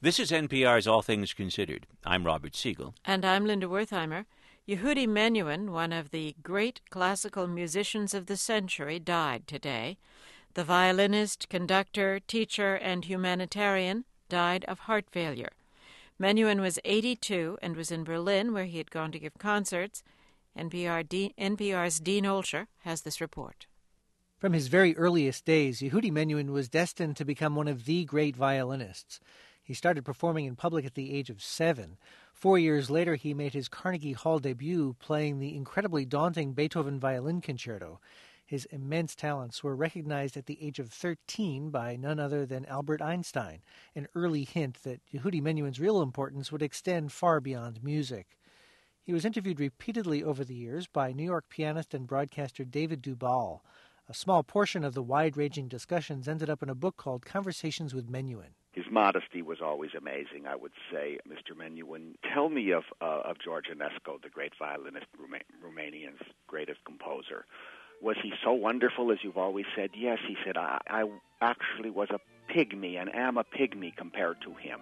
This is NPR's All Things Considered. I'm Robert Siegel. And I'm Linda Wertheimer. Yehudi Menuhin, one of the great classical musicians of the century, died today. The violinist, conductor, teacher, and humanitarian died of heart failure. Menuhin was 82 and was in Berlin, where he had gone to give concerts. NPR's Dean Olsher has this report. From his very earliest days, Yehudi Menuhin was destined to become one of the great violinists. He started performing in public at the age of 7. 4 years later, he made his Carnegie Hall debut playing the incredibly daunting Beethoven Violin Concerto. His immense talents were recognized at the age of 13 by none other than Albert Einstein, an early hint that Yehudi Menuhin's real importance would extend far beyond music. He was interviewed repeatedly over the years by New York pianist and broadcaster David Duvall. A small portion of the wide-ranging discussions ended up in a book called Conversations with Menuhin. His modesty was always amazing, I would say. Mr. Menuhin, tell me of George Enescu, the great violinist, Romania's greatest composer. Was he so wonderful, as you've always said? Yes, he said, I actually was a pygmy and am a pygmy compared to him.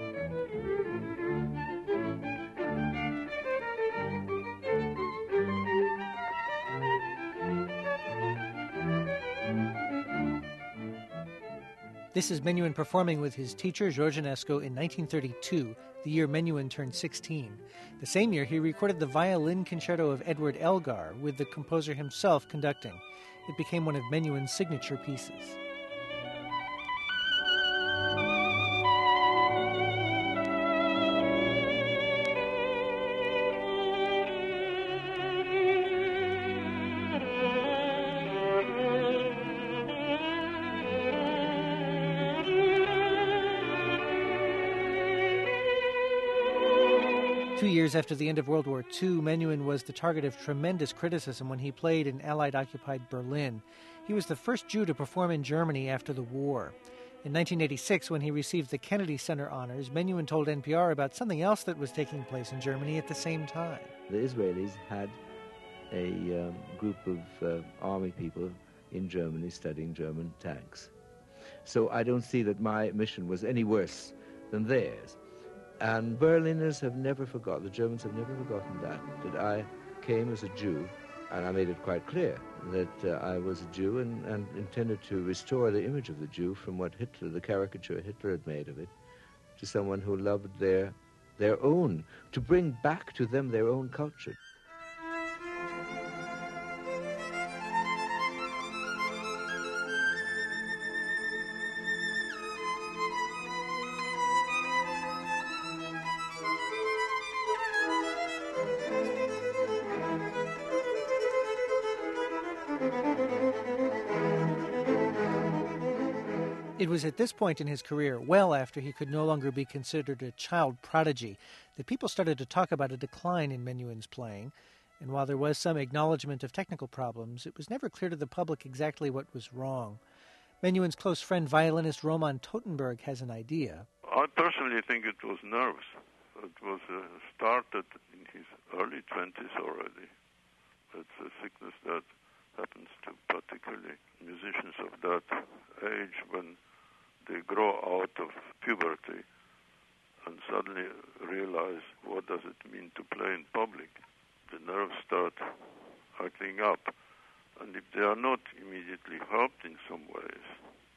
This is Menuhin performing with his teacher, George Enescu, in 1932, the year Menuhin turned 16. The same year, he recorded the Violin Concerto of Edward Elgar, with the composer himself conducting. It became one of Menuhin's signature pieces. Two years after the end of World War II, Menuhin was the target of tremendous criticism when he played in Allied-occupied Berlin. He was the first Jew to perform in Germany after the war. In 1986, when he received the Kennedy Center honors, Menuhin told NPR about something else that was taking place in Germany at the same time. The Israelis had a group of army people in Germany studying German tanks. So I don't see that my mission was any worse than theirs. And Berliners have never forgotten, the Germans have never forgotten that I came as a Jew, and I made it quite clear that I was a Jew and intended to restore the image of the Jew from what Hitler, the caricature Hitler had made of it, to someone who loved their own, to bring back to them their own culture. It was at this point in his career, well after he could no longer be considered a child prodigy, that people started to talk about a decline in Menuhin's playing. And while there was some acknowledgement of technical problems, it was never clear to the public exactly what was wrong. Menuhin's close friend, violinist Roman Totenberg, has an idea. I personally think it was nerves. It was started in his early 20s already. It's a sickness that happens to particularly musicians of that age when they grow out of puberty and suddenly realize what does it mean to play in public. The nerves start acting up, and if they are not immediately helped in some ways,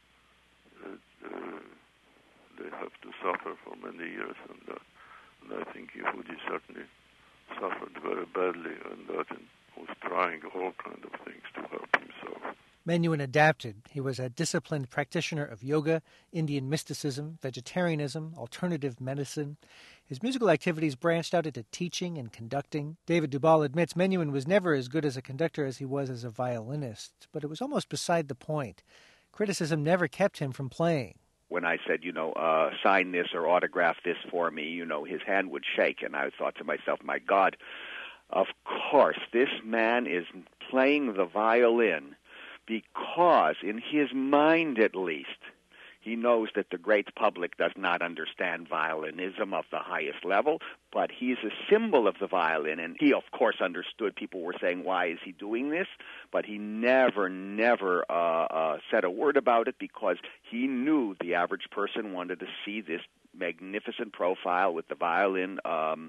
they have to suffer for many years on that. And I think Yehudi certainly suffered very badly on that and was trying all kinds of things to help himself. Menuhin adapted. He was a disciplined practitioner of yoga, Indian mysticism, vegetarianism, alternative medicine. His musical activities branched out into teaching and conducting. David Duvall admits Menuhin was never as good as a conductor as he was as a violinist, but it was almost beside the point. Criticism never kept him from playing. When I said, sign this or autograph this for me, his hand would shake, and I thought to myself, my God, of course, this man is playing the violin because, in his mind at least, He knows that the great public does not understand violinism of the highest level, but he's a symbol of the violin. And he, of course, understood. People were saying, why is he doing this? But he never said a word about it, because he knew the average person wanted to see this magnificent profile with the violin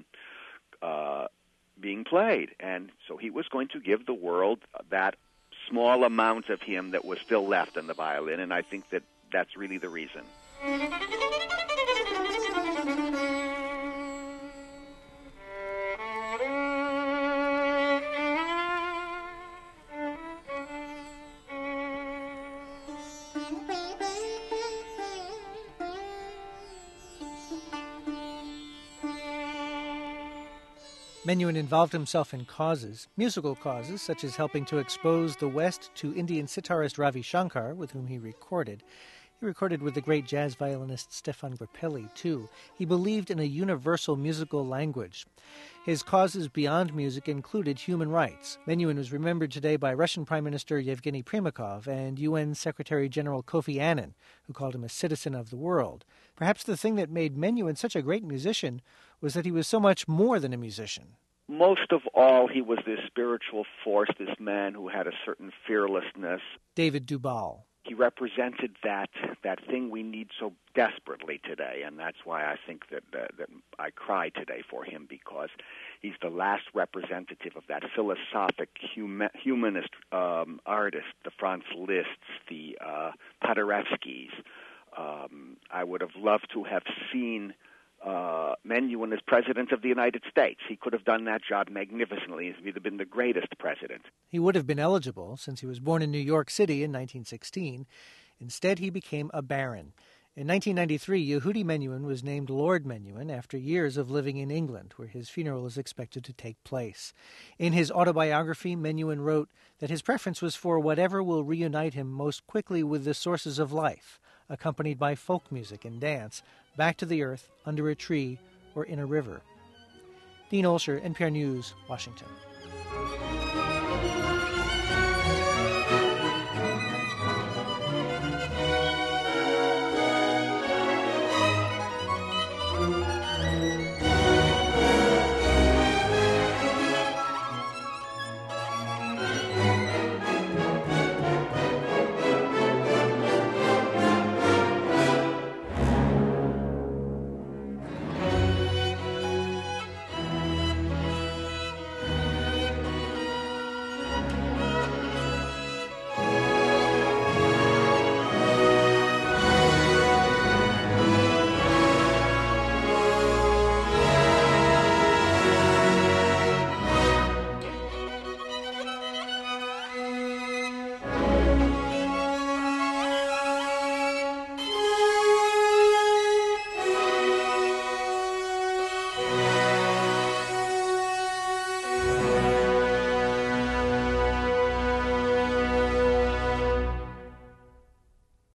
being played. And so he was going to give the world that small amount of him that was still left in the violin, and I think that that's really the reason. Menuhin involved himself in musical causes, such as helping to expose the West to Indian sitarist Ravi Shankar, with whom he recorded. He recorded with the great jazz violinist Stefan Grappelli, too. He believed in a universal musical language. His causes beyond music included human rights. Menuhin was remembered today by Russian Prime Minister Yevgeny Primakov and UN Secretary General Kofi Annan, who called him a citizen of the world. Perhaps the thing that made Menuhin such a great musician was that he was so much more than a musician. Most of all, he was this spiritual force, this man who had a certain fearlessness. David Dubal. He represented that thing we need so desperately today, and that's why I think that I cry today for him, because he's the last representative of that philosophic humanist artist, the Franz Liszt's, the Paderewskis. I would have loved to have seen Menuhin as President of the United States. He could have done that job magnificently. He'd have been the greatest president. He would have been eligible, since he was born in New York City in 1916. Instead, he became a baron. In 1993, Yehudi Menuhin was named Lord Menuhin after years of living in England, where his funeral is expected to take place. In his autobiography, Menuhin wrote that his preference was for whatever will reunite him most quickly with the sources of life, accompanied by folk music and dance, back to the earth, under a tree, or in a river. Dean Olsher, NPR News, Washington.